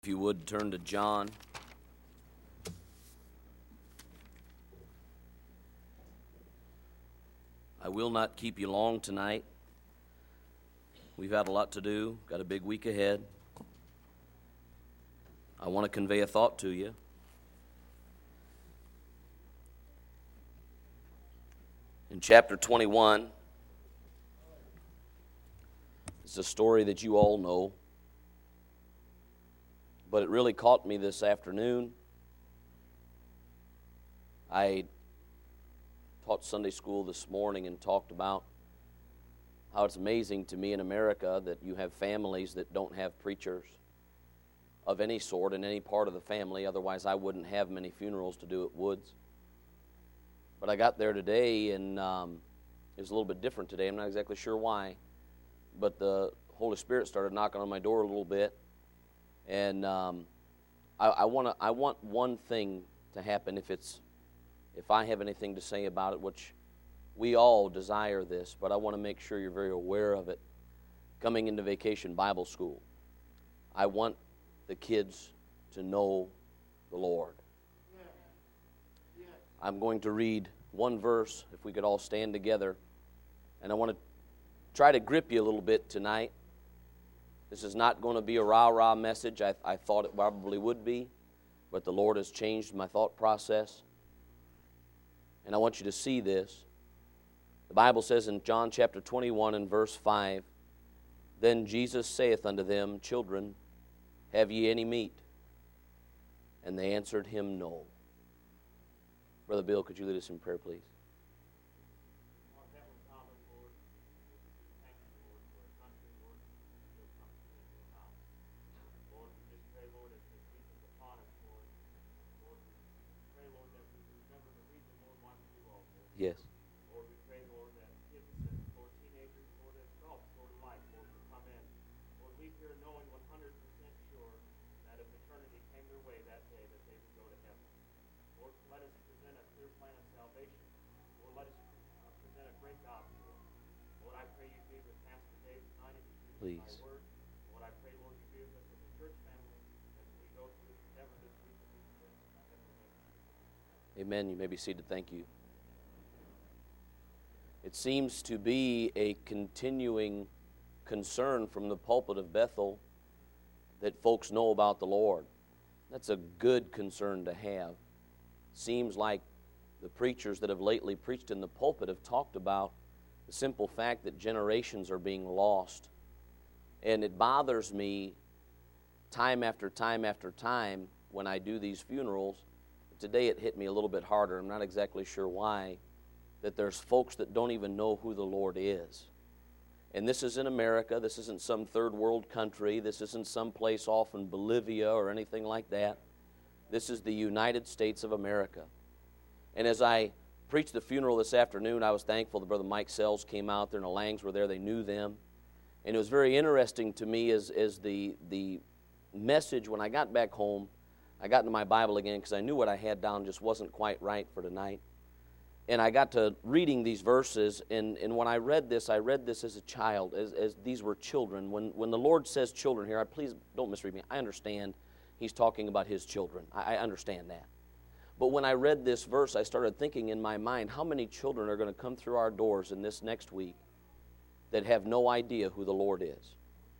If you would turn to John. I will not keep you long tonight. We've had a lot to do, got a big week ahead. I want to convey a thought to you. In chapter 21, it's a story that you all know. But it really caught me this afternoon. I taught Sunday school this morning and talked about how it's amazing to me in America that you have families that don't have preachers of any sort in any part of the family. Otherwise, I wouldn't have many funerals to do at Woods. But I got there today, and it was a little bit different today. I'm not exactly sure why. But the Holy Spirit started knocking on my door a little bit. And I want one thing to happen if I have anything to say about it, which we all desire this, but I want to make sure you're very aware of it. Coming into Vacation Bible School, I want the kids to know the Lord. I'm going to read one verse, if we could all stand together, and I want to try to grip you a little bit tonight. This is not going to be a rah-rah message. I thought it probably would be, but the Lord has changed my thought process. And I want you to see this. The Bible says in John chapter 21 and verse 5, "Then Jesus saith unto them, Children, have ye any meat? And they answered him, No." Brother Bill, could you lead us in prayer, please? Yes. Lord, we pray, Lord, that kids and Lord, teenagers, Lord, adults, Lord, alike, Lord, will come in. Lord, leave here knowing 100% sure that if eternity came their way that day, that they would go to heaven. Lord, let us present a clear plan of salvation. Lord, let us present a great gospel. Lord, I pray you be with Pastor Dave tonight as you preach my word. Lord, I pray, Lord, you be with us as a church family as we go through this endeavor this week and we pray in my heavenly name. Amen. You may be seated. Thank you. It seems to be a continuing concern from the pulpit of Bethel that folks know about the Lord. That's a good concern to have. Seems like the preachers that have lately preached in the pulpit have talked about the simple fact that generations are being lost. And it bothers me time after time after time when I do these funerals. Today it hit me a little bit harder. I'm not exactly sure why. That there's folks that don't even know who the Lord is. And this is in America. This isn't some third world country. This isn't some place off in Bolivia or anything like that. This is the United States of America. And as I preached the funeral this afternoon, I was thankful that Brother Mike Sells came out there and the Langs were there. They knew them. And it was very interesting to me as the message, when I got back home, I got into my Bible again because I knew what I had down just wasn't quite right for tonight. And I got to reading these verses, and when I read this as a child, as these were children. When the Lord says children here, please don't misread me. I understand He's talking about His children. I understand that. But when I read this verse, I started thinking in my mind, how many children are going to come through our doors in this next week that have no idea who the Lord is?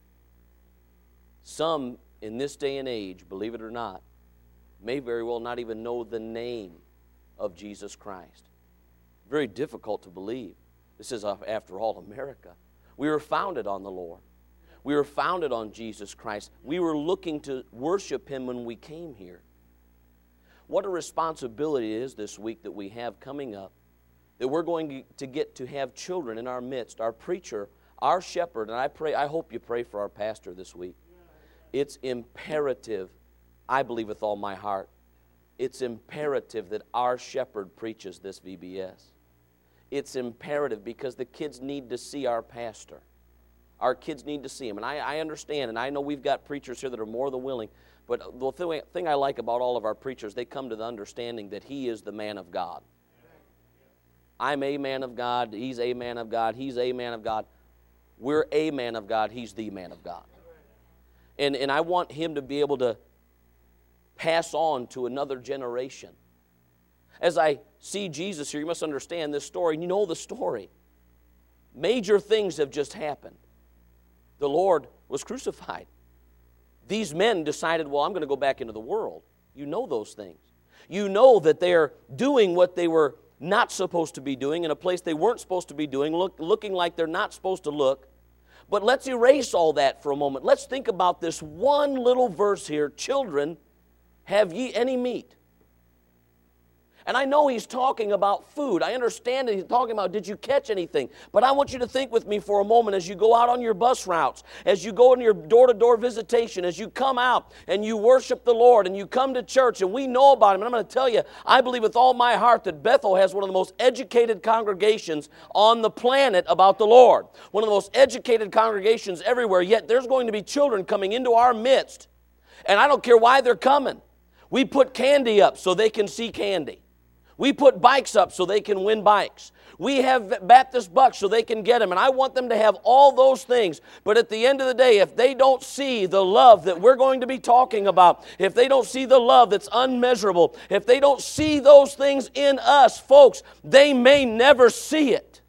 Some, in this day and age, believe it or not, may very well not even know the name of Jesus Christ. Very difficult to believe. This is, after all, America. We were founded on the Lord. We were founded on Jesus Christ. We were looking to worship Him when we came here. What a responsibility it is this week that we have coming up, that we're going to get to have children in our midst, our preacher, our shepherd, and I hope you pray for our pastor this week. It's imperative, I believe with all my heart, it's imperative that our shepherd preaches this VBS. It's imperative because the kids need to see our pastor. Our kids need to see him. And I understand, and I know we've got preachers here that are more than willing, but the thing I like about all of our preachers, they come to the understanding that he is the man of God. I'm a man of God, he's a man of God, he's a man of God. We're a man of God, he's the man of God. And I want him to be able to pass on to another generation. As I see Jesus here, you must understand this story, and you know the story. Major things have just happened. The Lord was crucified. These men decided, well, I'm going to go back into the world. You know those things. You know that they're doing what they were not supposed to be doing in a place they weren't supposed to be doing, looking like they're not supposed to look. But let's erase all that for a moment. Let's think about this one little verse here. Children, have ye any meat? And I know he's talking about food. I understand that he's talking about, did you catch anything? But I want you to think with me for a moment as you go out on your bus routes, as you go on your door-to-door visitation, as you come out and you worship the Lord and you come to church and we know about him. And I'm going to tell you, I believe with all my heart that Bethel has one of the most educated congregations on the planet about the Lord. One of the most educated congregations everywhere. Yet there's going to be children coming into our midst. And I don't care why they're coming. We put candy up so they can see candy. We put bikes up so they can win bikes. We have Baptist bucks so they can get them. And I want them to have all those things. But at the end of the day, if they don't see the love that we're going to be talking about, if they don't see the love that's unmeasurable, if they don't see those things in us, folks, they may never see it.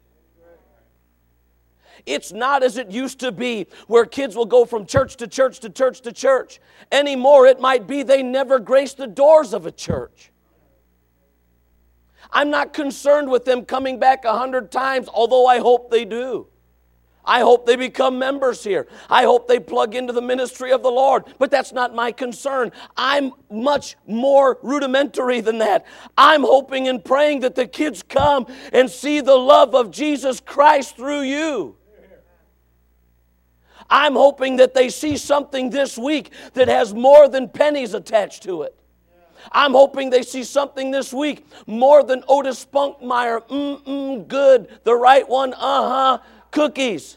It's not as it used to be where kids will go from church to church to church to church. Anymore, it might be they never grace the doors of a church. I'm not concerned with them coming back 100 times, although I hope they do. I hope they become members here. I hope they plug into the ministry of the Lord. But that's not my concern. I'm much more rudimentary than that. I'm hoping and praying that the kids come and see the love of Jesus Christ through you. I'm hoping that they see something this week that has more than pennies attached to it. I'm hoping they see something this week more than Otis Spunkmeyer, good, the right one, cookies.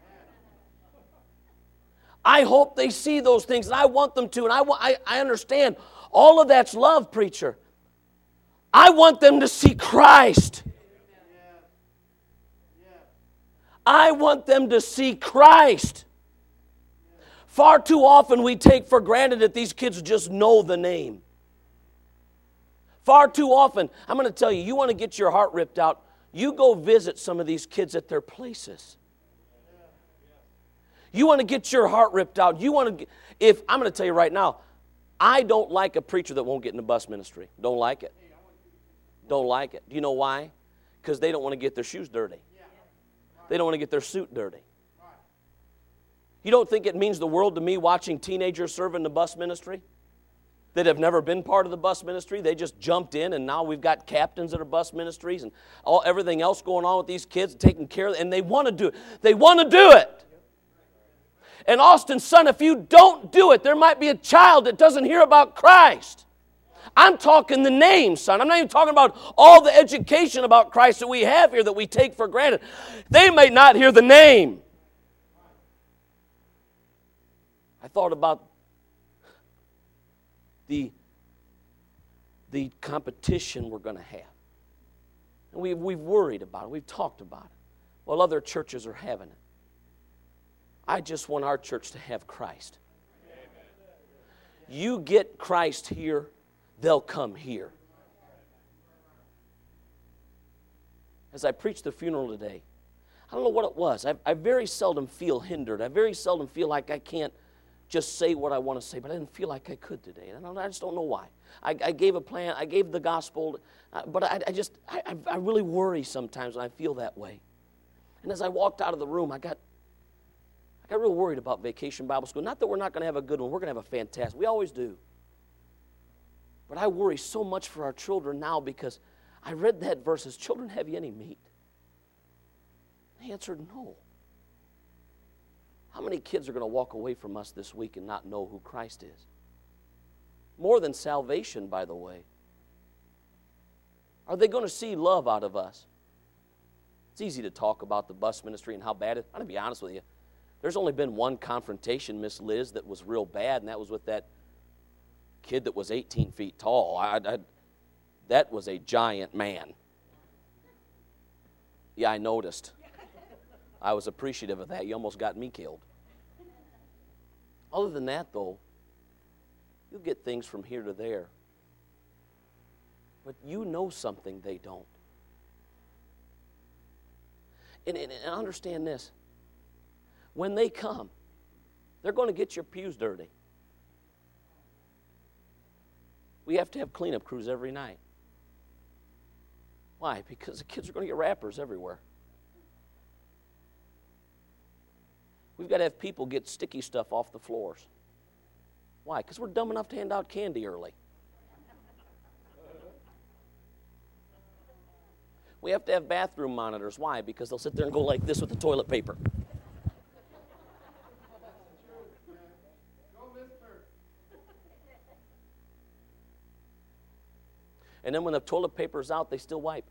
I hope they see those things, and I want them to, and I understand all of that's love, preacher. I want them to see Christ. I want them to see Christ. Far too often we take for granted that these kids just know the name. Far too often, I'm going to tell you, you want to get your heart ripped out, you go visit some of these kids at their places. You want to get your heart ripped out. I'm going to tell you right now, I don't like a preacher that won't get in the bus ministry. Don't like it. Don't like it. Do you know why? Because they don't want to get their shoes dirty. They don't want to get their suit dirty. You don't think it means the world to me watching teenagers serve in the bus ministry that have never been part of the bus ministry? They just jumped in, and now we've got captains that are bus ministries and everything else going on with these kids, taking care of them, and they want to do it. They want to do it. And Austin, son, if you don't do it, there might be a child that doesn't hear about Christ. I'm talking the name, son. I'm not even talking about all the education about Christ that we have here that we take for granted. They may not hear the name. I thought about the competition we're going to have. And we've worried about it. We've talked about it. Well, other churches are having it. I just want our church to have Christ. You get Christ here, they'll come here. As I preached the funeral today, I don't know what it was. I very seldom feel hindered. I very seldom feel like I can't just say what I want to say, but I didn't feel like I could today. I just don't know why. I gave a plan, I gave the gospel, but I really worry sometimes when I feel that way. And as I walked out of the room, I got real worried about Vacation Bible School. Not that we're not going to have a good one. We're going to have a fantastic. We always do. But I worry so much for our children now because I read that verse, as children, have you any meat? They answered no. How many kids are going to walk away from us this week and not know who Christ is? More than salvation, by the way. Are they going to see love out of us? It's easy to talk about the bus ministry and how bad it is. I'm going to be honest with you. There's only been one confrontation, Miss Liz, that was real bad, and that was with that kid that was 18 feet tall. That was a giant man. Yeah, I noticed. I was appreciative of that. You almost got me killed. Other than that, though, You'll get things from here to there. But you know something they don't. And understand this. When they come, they're going to get your pews dirty. We have to have cleanup crews every night. Why? Because the kids are going to get wrappers everywhere. We've got to have people get sticky stuff off the floors. Why? Because we're dumb enough to hand out candy early. We have to have bathroom monitors. Why? Because they'll sit there and go like this with the toilet paper. And then when the toilet paper's out, they still wipe.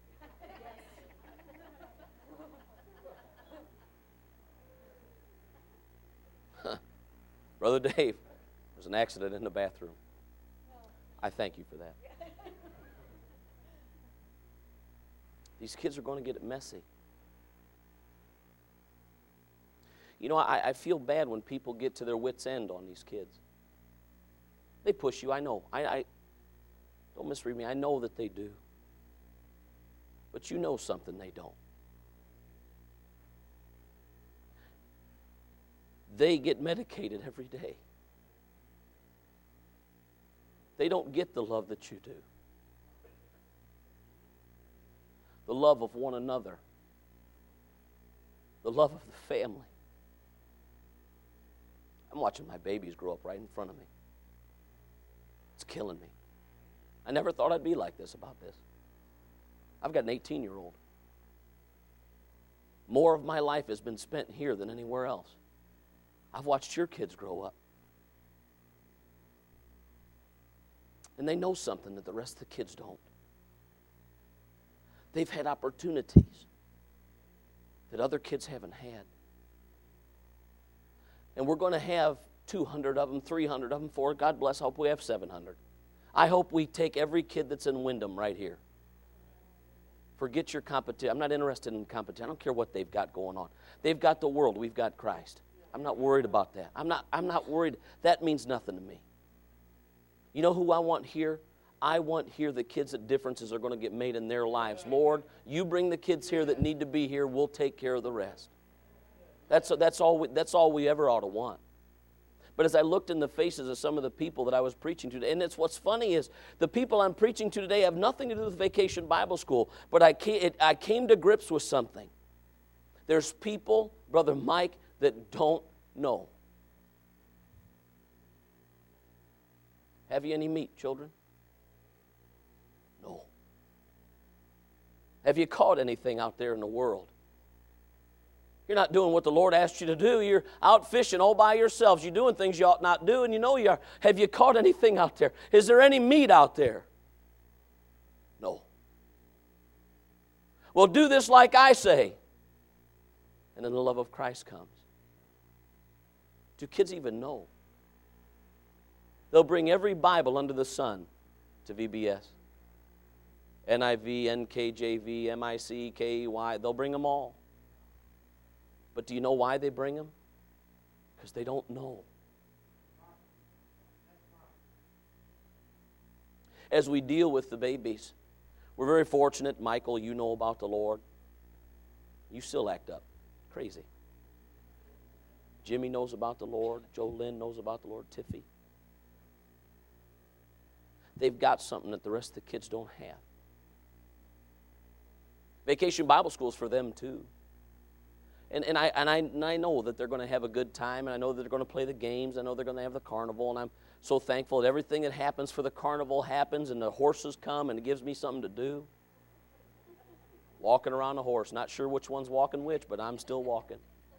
Brother Dave, there's an accident in the bathroom. I thank you for that. These kids are going to get it messy. You know, I feel bad when people get to their wits' end on these kids. They push you, I know. I don't misread me. I know that they do. But you know something they don't. They get medicated every day. They don't get the love that you do. The love of one another. The love of the family. I'm watching my babies grow up right in front of me. It's killing me. I never thought I'd be like this about this. I've got an 18-year-old. More of my life has been spent here than anywhere else. I've watched your kids grow up. And they know something that the rest of the kids don't. They've had opportunities that other kids haven't had. And we're going to have 200 of them, 300 of them, 400. God bless, I hope we have 700. I hope we take every kid that's in Wyndham right here. Forget your competition. I'm not interested in competition. I don't care what they've got going on. They've got the world. We've got Christ. I'm not worried about that. I'm not worried. That means nothing to me. You know who I want here? I want here the kids that differences are going to get made in their lives. Lord, you bring the kids here that need to be here. We'll take care of the rest. That's all we ever ought to want. But as I looked in the faces of some of the people that I was preaching to today, and it's what's funny is the people I'm preaching to today have nothing to do with Vacation Bible School, but I came to grips with something. There's people, Brother Mike, that don't know. Have you any meat, children? No. Have you caught anything out there in the world? You're not doing what the Lord asked you to do. You're out fishing all by yourselves. You're doing things you ought not do, and you know you are. Have you caught anything out there? Is there any meat out there? No. Well, do this like I say. And then the love of Christ comes. Do kids even know? They'll bring every Bible under the sun to VBS. NIV, NKJV, MIC, KEY. They'll bring them all. But do you know why they bring them? Because they don't know. As we deal with the babies, we're very fortunate. Michael, you know about the Lord. You still act up. Crazy. Jimmy knows about the Lord. Joe Lynn knows about the Lord. Tiffy. They've got something that the rest of the kids don't have. Vacation Bible School is for them too. And I know that they're going to have a good time, and I know that they're going to play the games. I know they're going to have the carnival, and I'm so thankful that everything that happens for the carnival happens, and the horses come, and it gives me something to do. Walking around a horse. Not sure which one's walking which, but I'm still walking.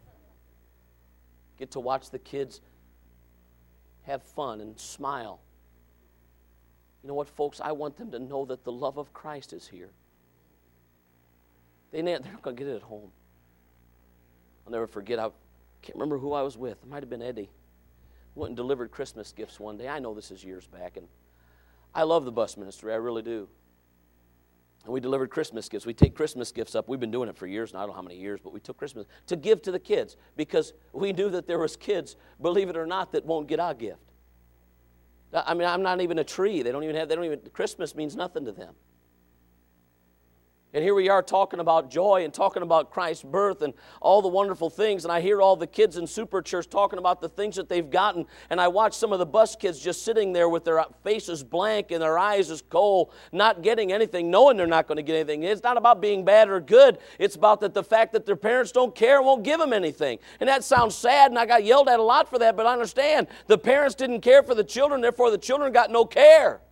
Get to watch the kids have fun and smile. You know what, folks? I want them to know that the love of Christ is here. They're not going to get it at home. I'll never forget, I can't remember who I was with. It might have been Eddie. Went and delivered Christmas gifts one day. I know this is years back, and I love the bus ministry. I really do. And we delivered Christmas gifts. We take Christmas gifts up. We've been doing it for years, and I don't know how many years, but we took Christmas to give to the kids because we knew that there was kids, believe it or not, that won't get our gift. I mean, I'm not even a tree. Christmas means nothing to them. And here we are talking about joy and talking about Christ's birth and all the wonderful things. And I hear all the kids in Super Church talking about the things that they've gotten. And I watch some of the bus kids just sitting there with their faces blank and their eyes as coal, not getting anything, knowing they're not going to get anything. It's not about being bad or good. It's about the fact that their parents don't care and won't give them anything. And that sounds sad, and I got yelled at a lot for that. But I understand the parents didn't care for the children, therefore the children got no care.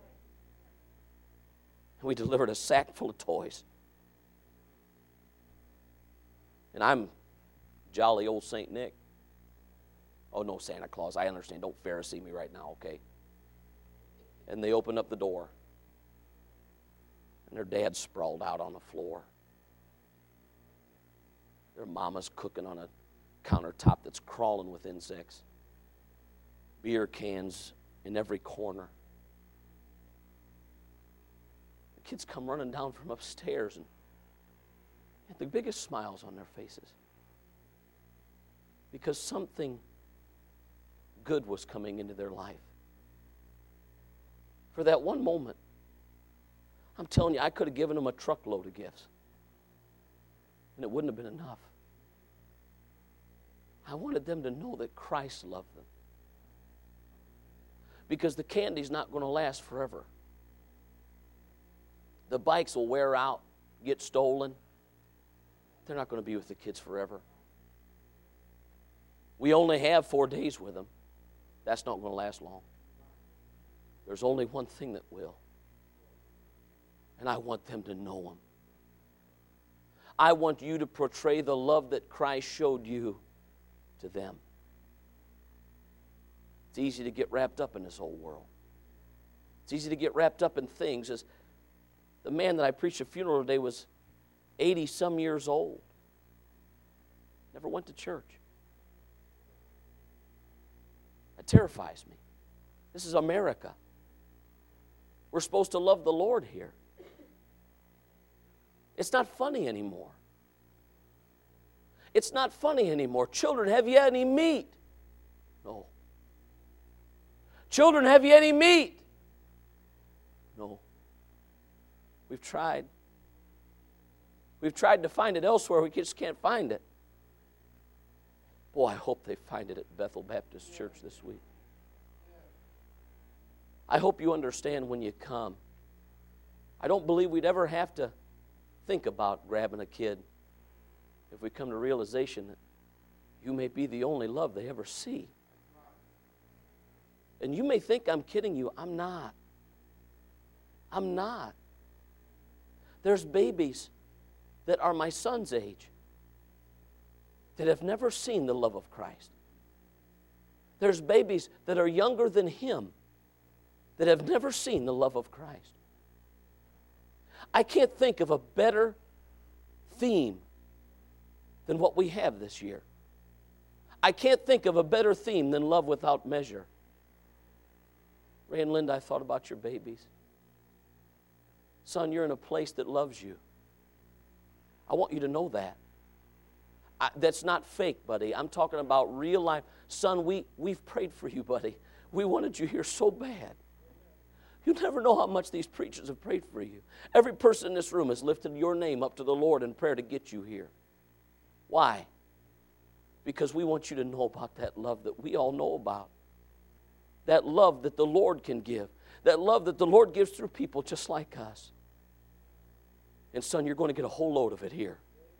We delivered a sack full of toys. And I'm jolly old St. Nick. Oh, no, Santa Claus. I understand. Don't Pharisee me right now, okay? And they opened up the door. And their dad sprawled out on the floor. Their mama's cooking on a countertop that's crawling with insects. Beer cans in every corner. Kids come running down from upstairs and had the biggest smiles on their faces because something good was coming into their life. For that one moment, I'm telling you, I could have given them a truckload of gifts and it wouldn't have been enough. I wanted them to know that Christ loved them because the candy's not going to last forever. The bikes will wear out, get stolen. They're not going to be with the kids forever. We only have 4 days with them. That's not going to last long. There's only one thing that will. And I want them to know Him. I want you to portray the love that Christ showed you to them. It's easy to get wrapped up in this whole world. It's easy to get wrapped up in things. As the man that I preached a funeral today was 80-some years old. Never went to church. That terrifies me. This is America. We're supposed to love the Lord here. It's not funny anymore. It's not funny anymore. Children, have you any meat? No. Children, have you any meat? No. We've tried. We've tried to find it elsewhere. We just can't find it. Boy, I hope they find it at Bethel Baptist Church this week. I hope you understand when you come. I don't believe we'd ever have to think about grabbing a kid if we come to realization that you may be the only love they ever see. And you may think I'm kidding you. I'm not. I'm not. There's babies that are my son's age that have never seen the love of Christ. There's babies that are younger than him that have never seen the love of Christ. I can't think of a better theme than what we have this year. I can't think of a better theme than love without measure. Ray and Linda, I thought about your babies. Son, you're in a place that loves you. I want you to know that. That's not fake, buddy. I'm talking about real life. Son, we've prayed for you, buddy. We wanted you here so bad. You never know how much these preachers have prayed for you. Every person in this room has lifted your name up to the Lord in prayer to get you here. Why? Because we want you to know about that love that we all know about. That love that the Lord can give. That love that the Lord gives through people just like us. And son, you're going to get a whole load of it here.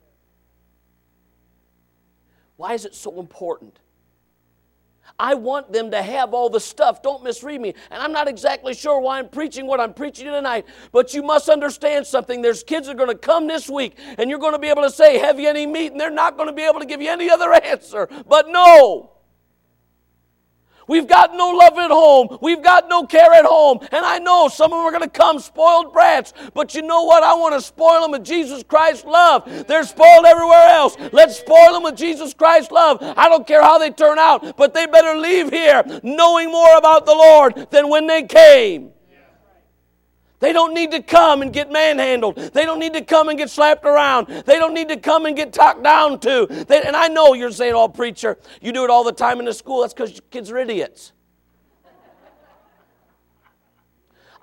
Why is it so important? I want them to have all the stuff. Don't misread me. And I'm not exactly sure why I'm preaching what I'm preaching tonight, but you must understand something. There's kids that are going to come this week, and you're going to be able to say, have you any meat? And they're not going to be able to give you any other answer but no. We've got no love at home. We've got no care at home. And I know some of them are going to come spoiled brats. But you know what? I want to spoil them with Jesus Christ's love. They're spoiled everywhere else. Let's spoil them with Jesus Christ's love. I don't care how they turn out, but they better leave here knowing more about the Lord than when they came. They don't need to come and get manhandled. They don't need to come and get slapped around. They don't need to come and get talked down to. And I know you're saying, oh, preacher, you do it all the time in the school. That's because kids are idiots.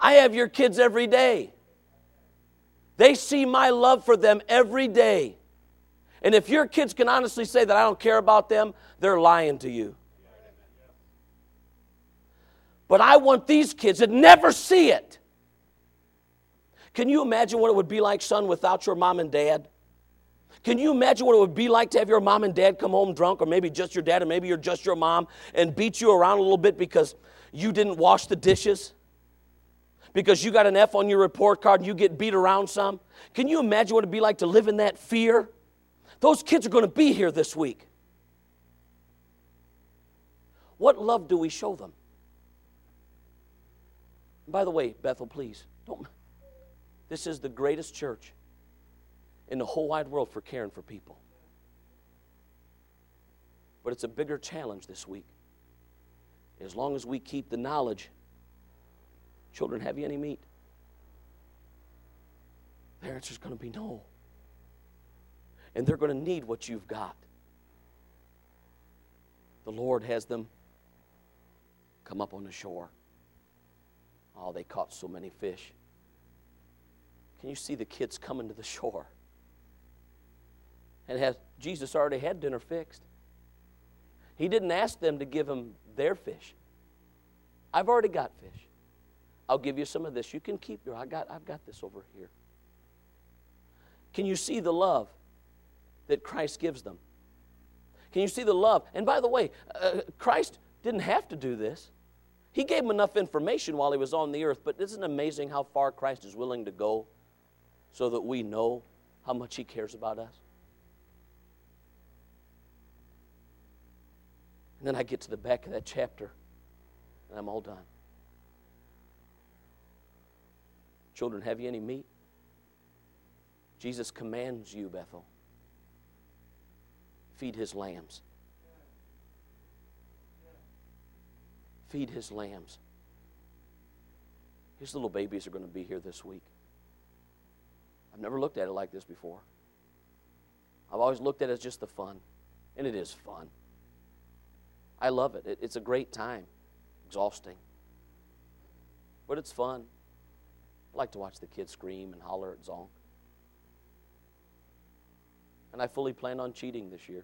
I have your kids every day. They see my love for them every day. And if your kids can honestly say that I don't care about them, they're lying to you. But I want these kids to never see it. Can you imagine what it would be like, son, without your mom and dad? Can you imagine what it would be like to have your mom and dad come home drunk, or maybe just your dad, or maybe you're just your mom, and beat you around a little bit because you didn't wash the dishes? Because you got an F on your report card and you get beat around some? Can you imagine what it would be like to live in that fear? Those kids are going to be here this week. What love do we show them? And by the way, Bethel, please, don't. This is the greatest church in the whole wide world for caring for people. But it's a bigger challenge this week. As long as we keep the knowledge, children, have you any meat? Their answer is going to be no. And they're going to need what you've got. The Lord has them come up on the shore. Oh, they caught so many fish. Can you see the kids coming to the shore? And Jesus already had dinner fixed. He didn't ask them to give him their fish. I've already got fish. I'll give you some of this. You can keep your, I've got this over here. Can you see the love that Christ gives them? Can you see the love? And by the way, Christ didn't have to do this. He gave them enough information while he was on the earth, but isn't it amazing how far Christ is willing to go so that we know how much he cares about us? And then I get to the back of that chapter, and I'm all done. Children, have you any meat? Jesus commands you, Bethel, feed his lambs. Feed his lambs. His little babies are going to be here this week. I've never looked at it like this before. I've always looked at it as just the fun, and it is fun. I love it. It's a great time. Exhausting. But it's fun. I like to watch the kids scream and holler at Zonk. And I fully plan on cheating this year.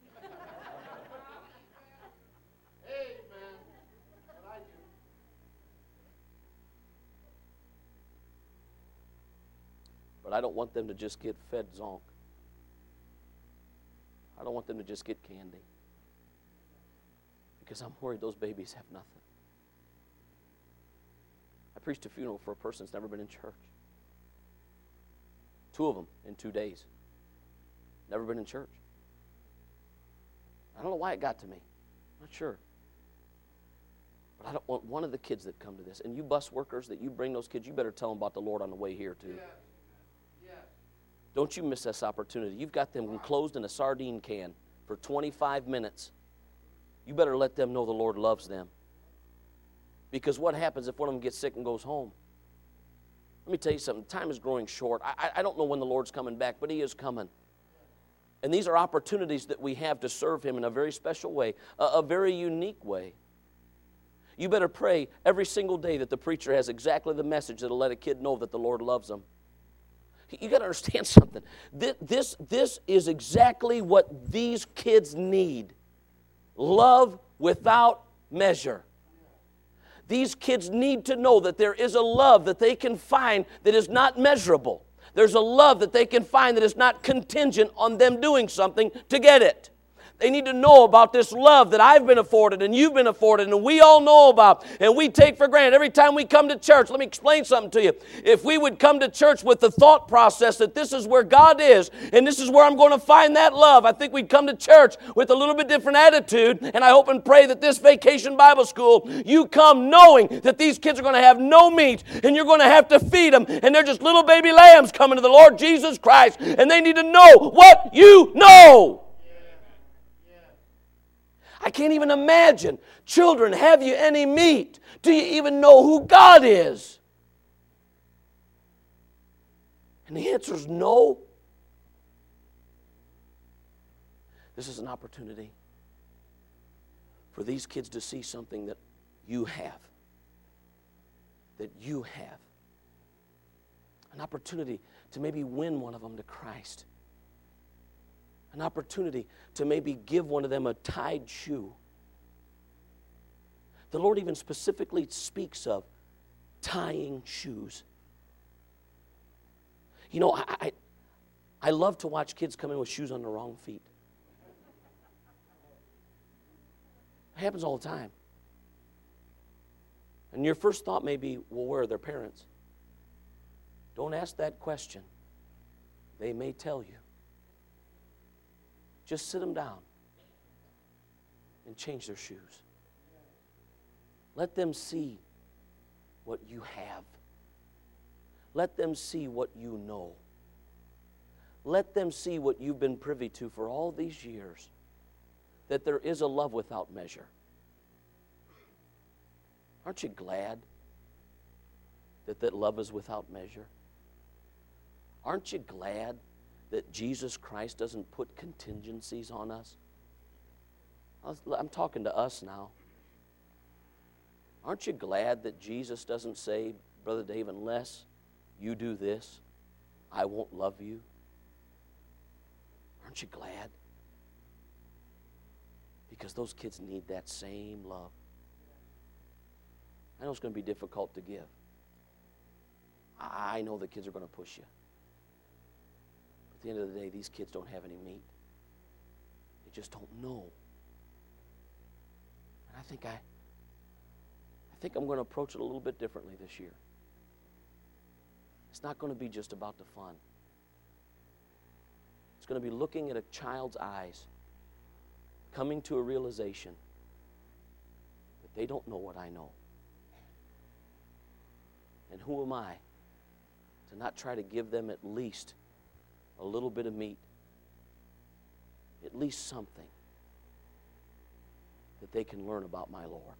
But I don't want them to just get fed Zonk. I don't want them to just get candy. Because I'm worried those babies have nothing. I preached a funeral for a person that's never been in church. 2 of them in 2 days. Never been in church. I don't know why it got to me. I'm not sure. But I don't want one of the kids that come to this. And you bus workers that you bring those kids, you better tell them about the Lord on the way here too. Yes. Yes. Don't you miss this opportunity. You've got them enclosed in a sardine can for 25 minutes. You better let them know the Lord loves them. Because what happens if one of them gets sick and goes home? Let me tell you something. Time is growing short. I don't know when the Lord's coming back, but he is coming. And these are opportunities that we have to serve him in a very special way, a very unique way. You better pray every single day that the preacher has exactly the message that will let a kid know that the Lord loves them. You got to understand something. This is exactly what these kids need. Love without measure. These kids need to know that there is a love that they can find that is not measurable. There's a love that they can find that is not contingent on them doing something to get it. They need to know about this love that I've been afforded and you've been afforded and we all know about and we take for granted every time we come to church. Let me explain something to you. If we would come to church with the thought process that this is where God is and this is where I'm going to find that love, I think we'd come to church with a little bit different attitude. And I hope and pray that this Vacation Bible School, you come knowing that these kids are going to have no meat and you're going to have to feed them and they're just little baby lambs coming to the Lord Jesus Christ and they need to know what you know. I can't even imagine. Children, have you any meat? Do you even know who God is? And the answer is no. This is an opportunity for these kids to see something that you have. that you have. An opportunity to maybe win one of them to Christ. An opportunity to maybe give one of them a tied shoe. The Lord even specifically speaks of tying shoes. You know, I love to watch kids come in with shoes on the wrong feet. It happens all the time. And your first thought may be, well, where are their parents? Don't ask that question. They may tell you. Just sit them down and change their shoes. Let them see what you have. Let them see what you know. Let them see what you've been privy to for all these years, that there is a love without measure. Aren't you glad that that love is without measure? Aren't you glad that Jesus Christ doesn't put contingencies on us? I'm talking to us now. Aren't you glad that Jesus doesn't say, Brother Dave, unless you do this, I won't love you? Aren't you glad? Because those kids need that same love. I know it's going to be difficult to give. I know the kids are going to push you. But at the end of the day, these kids don't have any meat. They just don't know. And I think I'm going to approach it a little bit differently this year. It's not going to be just about the fun. It's going to be looking at a child's eyes, coming to a realization that they don't know what I know. And who am I to not try to give them at least a little bit of meat, at least something that they can learn about my Lord?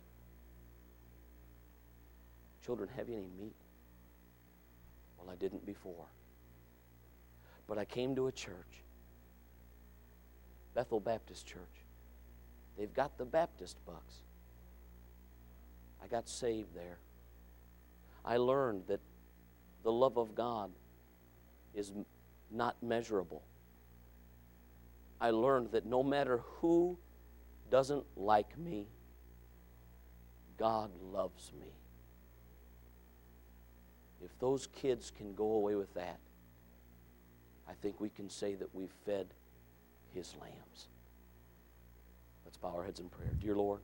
Children, have you any meat? Well, I didn't before. But I came to a church, Bethel Baptist Church. They've got the Baptist bucks. I got saved there. I learned that the love of God is not measurable. I learned that no matter who doesn't like me, God loves me. If those kids can go away with that, I think we can say that we've fed His lambs. Let's bow our heads in prayer. Dear Lord,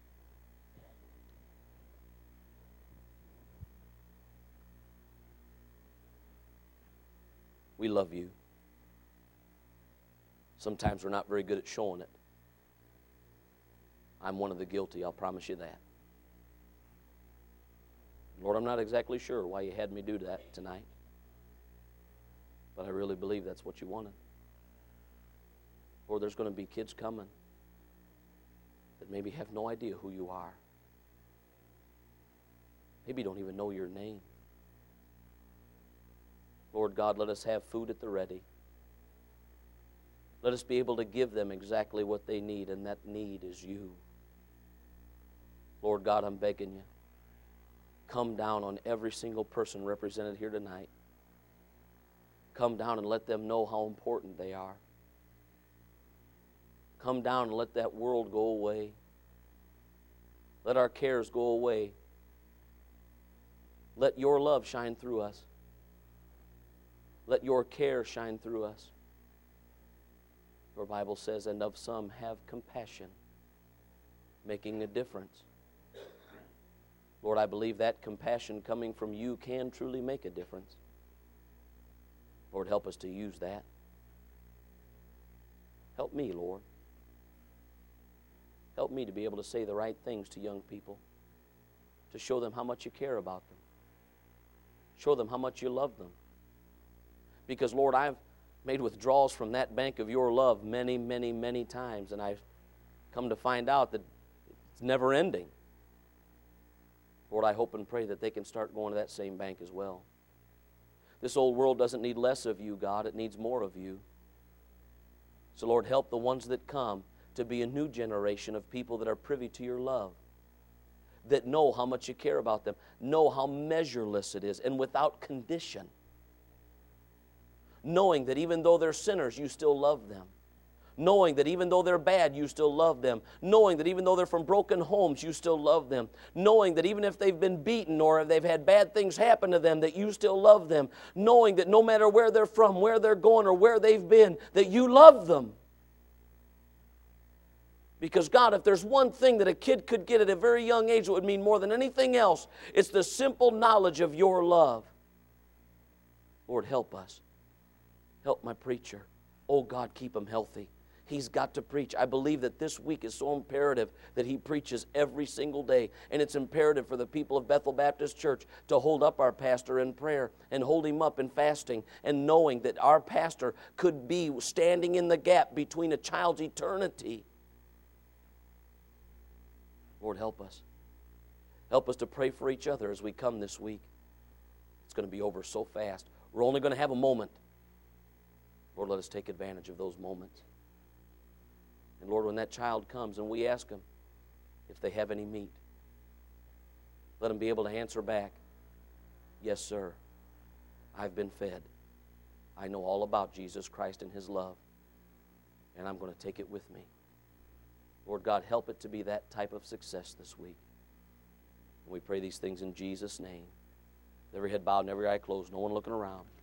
we love you. Sometimes we're not very good at showing it. I'm one of the guilty, I'll promise you that. Lord, I'm not exactly sure why you had me do that tonight, but I really believe that's what you wanted. Lord, there's going to be kids coming that maybe have no idea who you are. Maybe don't even know your name. Lord God, let us have food at the ready. Let us be able to give them exactly what they need, and that need is you. Lord God, I'm begging you, come down on every single person represented here tonight. Come down and let them know how important they are. Come down and let that world go away. Let our cares go away. Let your love shine through us. Let your care shine through us. Your Bible says, and of some have compassion, making a difference. Lord, I believe that compassion coming from you can truly make a difference. Lord, help us to use that. Help me, Lord. Help me to be able to say the right things to young people, to show them how much you care about them. Show them how much you love them. Because, Lord, I've made withdrawals from that bank of your love many, many, many times, and I've come to find out that it's never ending. Lord, I hope and pray that they can start going to that same bank as well. This old world doesn't need less of you, God. It needs more of you. So, Lord, help the ones that come to be a new generation of people that are privy to your love. that know how much you care about them, know how measureless it is, and without condition. Knowing that even though they're sinners, you still love them. Knowing that even though they're bad, you still love them. Knowing that even though they're from broken homes, you still love them. Knowing that even if they've been beaten or if they've had bad things happen to them, that you still love them. Knowing that no matter where they're from, where they're going, or where they've been, that you love them. Because God, if there's one thing that a kid could get at a very young age that would mean more than anything else, it's the simple knowledge of your love. Lord, help us. Help my preacher. Oh God, keep him healthy. He's got to preach. I believe that this week is so imperative that he preaches every single day. And it's imperative for the people of Bethel Baptist Church to hold up our pastor in prayer and hold him up in fasting and knowing that our pastor could be standing in the gap between a child's eternity. Lord, help us. Help us to pray for each other as we come this week. It's going to be over so fast. We're only going to have a moment. Lord, let us take advantage of those moments. And Lord, when that child comes and we ask them if they have any meat, let them be able to answer back, yes, sir, I've been fed. I know all about Jesus Christ and His love, and I'm going to take it with me. Lord God, help it to be that type of success this week. And we pray these things in Jesus' name. Every head bowed and every eye closed, no one looking around.